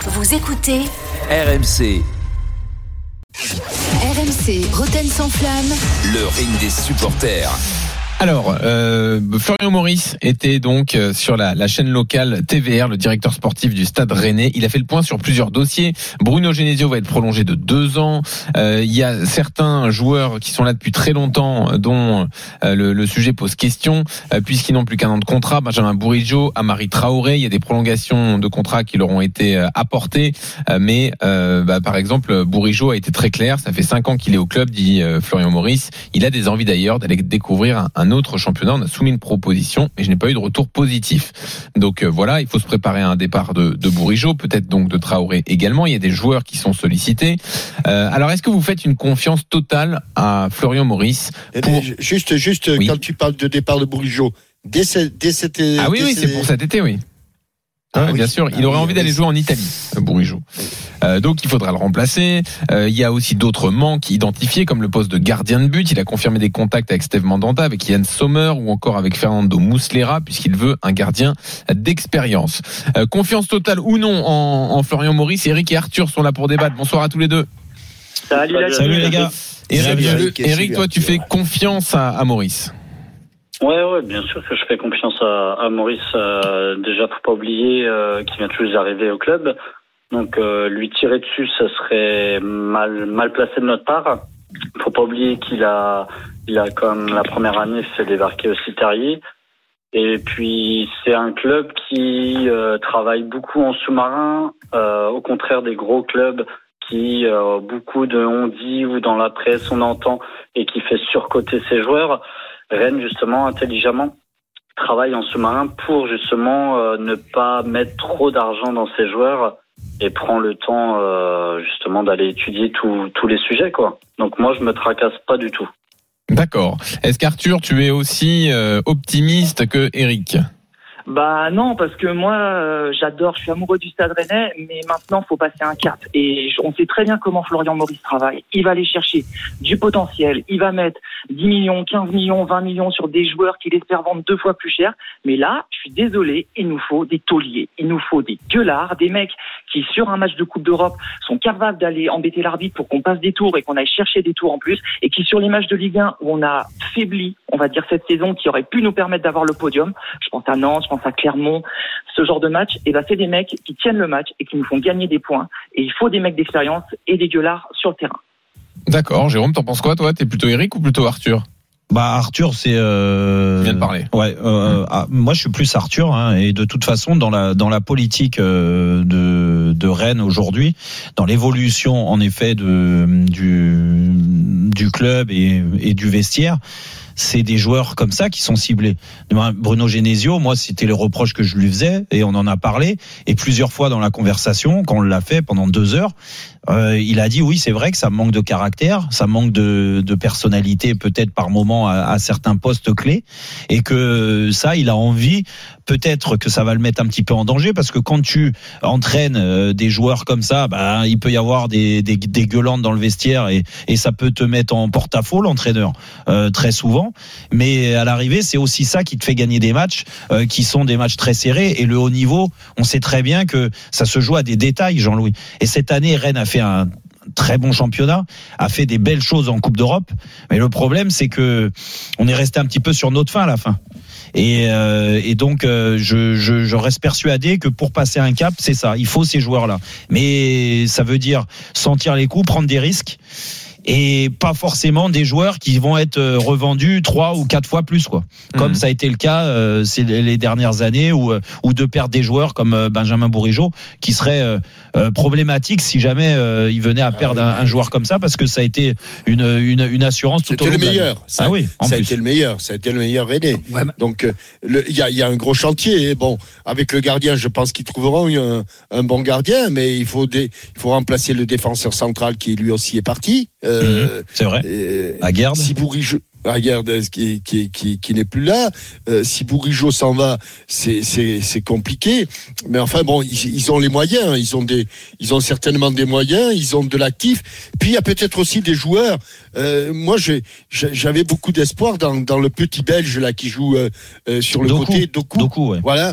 Vous écoutez RMC. RMC, Rotten sans flamme. Le ring des supporters. Alors, Florian Maurice était donc sur la chaîne locale TVR, le directeur sportif du Stade Rennais. Il a fait le point sur plusieurs dossiers. Bruno Genesio va être prolongé de 2 ans. Il y a certains joueurs qui sont là depuis très longtemps, dont le sujet pose question, puisqu'ils n'ont plus qu'1 an de contrat. Benjamin Bourigeaud, Amari Traoré. Il y a des prolongations de contrats qui leur ont été apportées. Mais par exemple, Bourigeaud a été très clair. Ça fait 5 ans qu'il est au club, dit Florian Maurice. Il a des envies d'ailleurs d'aller découvrir un autre championnat. On a soumis une proposition, mais je n'ai pas eu de retour positif. Donc voilà, il faut se préparer à un départ de Bourigeaud, peut-être donc de Traoré également. Il y a des joueurs qui sont sollicités. Alors, est-ce que vous faites une confiance totale à Florian Maurice Juste oui. Quand tu parles de départ de Bourigeaud, dès cet été... Ah oui, c'est pour cet été, oui. Oui, bien sûr, il aurait envie d'aller jouer en Italie, Bourigeaud. Donc il faudra le remplacer. Il y a aussi d'autres manques identifiés, comme le poste de gardien de but. Il a confirmé des contacts avec Steve Mandanda, avec Yann Sommer ou encore avec Fernando Muslera, puisqu'il veut un gardien d'expérience. Confiance totale ou non en Florian Maurice. Eric et Arthur sont là pour débattre. Bonsoir à tous les deux. Salut les gars. Eric, toi tu fais confiance à Maurice? Ouais, bien sûr que je fais confiance à Maurice. Déjà, faut pas oublier qu'il vient tout juste d'arriver au club. Donc, lui tirer dessus, ça serait mal placé de notre part. Faut pas oublier qu'il a comme la première année fait débarquer aussi Terrier. Et puis, c'est un club qui travaille beaucoup en sous-marin, au contraire des gros clubs qui, beaucoup de on dit ou dans la presse on entend et qui fait surcoter ses joueurs. Rennes, justement, intelligemment, travaille en sous-marin pour, justement, ne pas mettre trop d'argent dans ses joueurs et prend le temps, justement, d'aller étudier tous les sujets, quoi. Donc, moi, je me tracasse pas du tout. D'accord. Est-ce qu'Arthur, tu es aussi optimiste que Eric ? Bah non, parce que moi, j'adore, je suis amoureux du Stade Rennais, mais maintenant, faut passer un cap. Et on sait très bien comment Florian Maurice travaille. Il va aller chercher du potentiel, il va mettre 10 millions, 15 millions, 20 millions sur des joueurs qu'il espère vendre 2 fois plus cher. Mais là, je suis désolé, il nous faut des tauliers, il nous faut des gueulards, des mecs qui, sur un match de Coupe d'Europe, sont capables d'aller embêter l'arbitre pour qu'on passe des tours et qu'on aille chercher des tours en plus, et qui, sur les matchs de Ligue 1 où on a faibli, on va dire, cette saison, qui aurait pu nous permettre d'avoir le podium, je pense à Nantes, je pense à Clermont, ce genre de match, et c'est des mecs qui tiennent le match et qui nous font gagner des points. Et il faut des mecs d'expérience et des gueulards sur le terrain. D'accord. Jérôme, t'en penses quoi, toi? T'es plutôt Eric ou plutôt Arthur? Arthur, c'est. Il vient de parler. Ouais. Moi, je suis plus Arthur, et de toute façon, dans la politique de Rennes aujourd'hui, dans l'évolution en effet du club et du vestiaire, c'est des joueurs comme ça qui sont ciblés. Bruno Genesio, moi, c'était le reproche que je lui faisais, et on en a parlé, et plusieurs fois dans la conversation, quand on l'a fait pendant 2 heures, il a dit oui, c'est vrai que ça manque de caractère, ça manque de personnalité peut-être par moment à certains postes clés, et que ça, il a envie peut-être que ça va le mettre un petit peu en danger, parce que quand tu entraînes des joueurs comme ça, il peut y avoir des gueulantes dans le vestiaire, et ça peut te mettre en porte-à-faux, l'entraîneur, très souvent. Mais à l'arrivée, c'est aussi ça qui te fait gagner des matchs qui sont des matchs très serrés, et le haut niveau, on sait très bien que ça se joue à des détails, Jean-Louis. Et cette année, Rennes a fait un très bon championnat, a fait des belles choses en Coupe d'Europe, mais le problème, c'est que on est resté un petit peu sur notre faim à la fin. Et donc je reste persuadé que pour passer un cap, c'est ça, il faut ces joueurs-là. Mais ça veut dire sentir les coups, prendre des risques, et pas forcément des joueurs qui vont être revendus 3 ou 4 fois plus, quoi. Comme ça a été le cas ces les dernières années, ou de perdre des joueurs comme Benjamin Bourigeaud, qui serait problématique si jamais il venait à perdre un joueur comme ça, parce que ça a été une assurance tout au long de l'année. Ça a été le meilleur Rennais. Ouais, donc il y a un gros chantier, et bon, avec le gardien, je pense qu'ils trouveront un bon gardien, mais il faut remplacer le défenseur central qui lui aussi est parti. C'est vrai. Aguerd. Si Bourigeau, qui n'est plus là, si Bourigeau s'en va, c'est compliqué. Mais enfin bon, ils ont les moyens, ils ont certainement des moyens, ils ont de l'actif. Puis il y a peut-être aussi des joueurs. Moi, j'avais beaucoup d'espoir dans le petit Belge là qui joue sur le côté, Doku. Ouais. Voilà.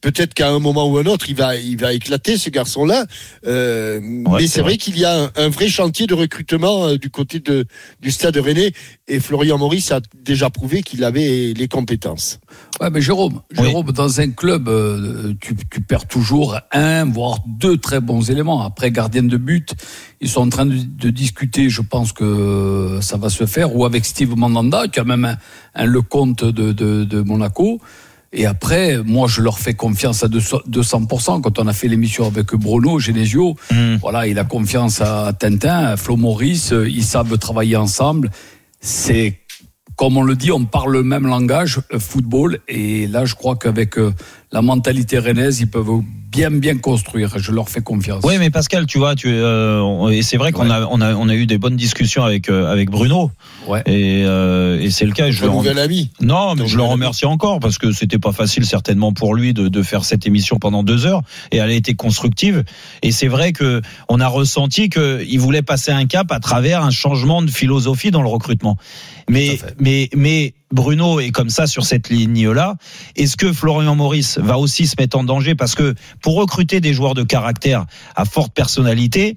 peut-être qu'à un moment ou un autre, il va éclater, ce garçon-là. Mais c'est vrai qu'il y a un vrai chantier de recrutement du côté du Stade Rennais. Et Florian Maurice a déjà prouvé qu'il avait les compétences. Ouais, mais Jérôme, dans un club, tu perds toujours un, voire deux très bons éléments. Après, gardien de but, ils sont en train de discuter, je pense que ça va se faire, ou avec Steve Mandanda, qui a même un Lecomte de Monaco. Et après, moi, je leur fais confiance à 200%. Quand on a fait l'émission avec Bruno Genesio, voilà, il a confiance à Tintin, à Flo Maurice, ils savent travailler ensemble. C'est, comme on le dit, on parle le même langage, football. Et là, je crois qu'avec la mentalité rennaise, ils peuvent bien construire. Je leur fais confiance. Oui, mais Pascal, tu vois, et c'est vrai qu'on a eu des bonnes discussions avec Bruno. Ouais. Et c'est le cas. Je le remercie encore parce que c'était pas facile certainement pour lui de faire cette émission pendant 2 heures, et elle a été constructive. Et c'est vrai que on a ressenti qu'il voulait passer un cap à travers un changement de philosophie dans le recrutement. Mais Bruno est comme ça sur cette ligne-là. Est-ce que Florian Maurice va aussi se mettre en danger? Parce que pour recruter des joueurs de caractère à forte personnalité,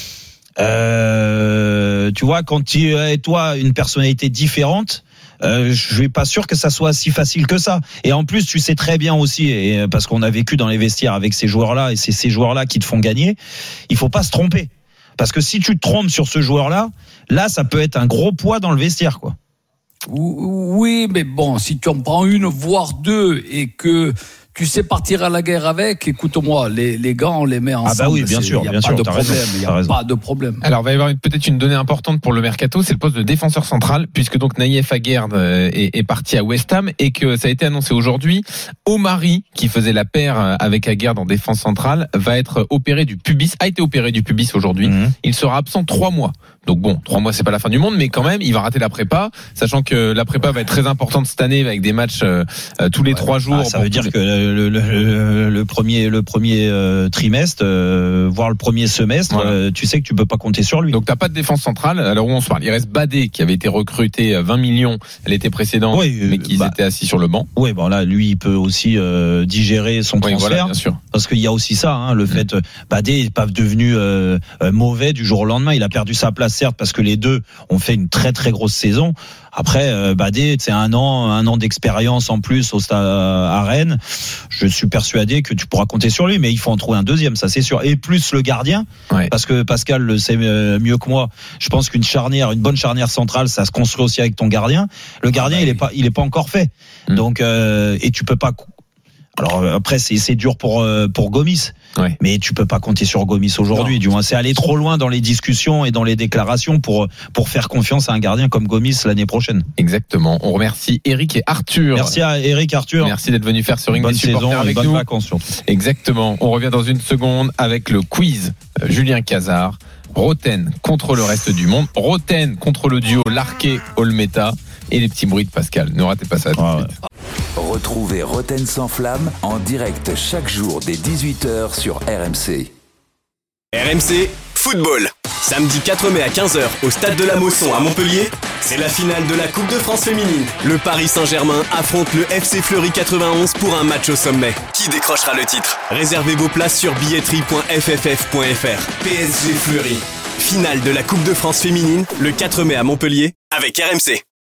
tu vois, quand tu as, toi, une personnalité différente, je suis pas sûr que ça soit si facile que ça. Et en plus, tu sais très bien aussi, et parce qu'on a vécu dans les vestiaires avec ces joueurs-là, et c'est ces joueurs-là qui te font gagner, il faut pas se tromper. Parce que si tu te trompes sur ce joueur-là, là, ça peut être un gros poids dans le vestiaire, quoi. Oui, mais bon, si tu en prends une, voire deux, et que tu sais partir à la guerre avec, écoute-moi, les gants, on les met ensemble. Ah bah oui, bien sûr, il n'y a pas de problème. Alors, il va y avoir peut-être une donnée importante pour le mercato, c'est le poste de défenseur central, puisque donc Naïef Aguerd est parti à West Ham, et que ça a été annoncé aujourd'hui. Omari, qui faisait la paire avec Aguerd en défense centrale, va être opéré du pubis, a été opéré du pubis aujourd'hui. Il sera absent 3 mois. Donc bon, 3 mois, c'est pas la fin du monde, mais quand même, il va rater la prépa, sachant que la prépa va être très importante cette année avec des matchs tous les 3 jours. Ça veut dire que le premier trimestre, voire le premier semestre, voilà. Tu sais que tu peux pas compter sur lui. Donc t'as pas de défense centrale. Alors où on se parle, il reste Badé qui avait été recruté 20 millions l'été précédent, mais qui était assis sur le banc. Oui, bon là, lui, il peut aussi digérer son transfert. Voilà, bien sûr. Parce qu'il y a aussi ça, hein, le fait Badé n'est pas devenu mauvais du jour au lendemain. Il a perdu sa place, certes, parce que les deux ont fait une très très grosse saison. Après, Badé, c'est un an d'expérience en plus au stade à Rennes. Je suis persuadé que tu pourras compter sur lui, mais il faut en trouver un deuxième, ça c'est sûr. Et plus le gardien, parce que Pascal le sait mieux que moi. Je pense qu'une bonne charnière centrale, ça se construit aussi avec ton gardien. Le gardien, il est pas encore fait. Donc, et tu peux pas. Alors après, c'est dur pour Gomis. Mais tu peux pas compter sur Gomis aujourd'hui. Du moins, c'est aller trop loin dans les discussions et dans les déclarations pour faire confiance à un gardien comme Gomis l'année prochaine. Exactement. On remercie Eric et Arthur. Merci à Eric, Arthur. Merci d'être venu faire ce ring bonne des supporters saison avec bonne nous. Vacances surtout. Exactement. On revient dans une seconde avec le quiz. Julien Cazard. Roten contre le reste du monde. Roten contre le duo Larquet-Olmeta et les petits bruits de Pascal. Ne ratez pas ça. Retrouvez Roten sans flamme en direct chaque jour dès 18h sur RMC. RMC Football. Samedi 4 mai à 15h au Stade de la Mosson à Montpellier, c'est la finale de la Coupe de France féminine. Le Paris Saint-Germain affronte le FC Fleury 91 pour un match au sommet. Qui décrochera le titre? Réservez vos places sur billetterie.fff.fr. PSG Fleury. Finale de la Coupe de France féminine le 4 mai à Montpellier avec RMC.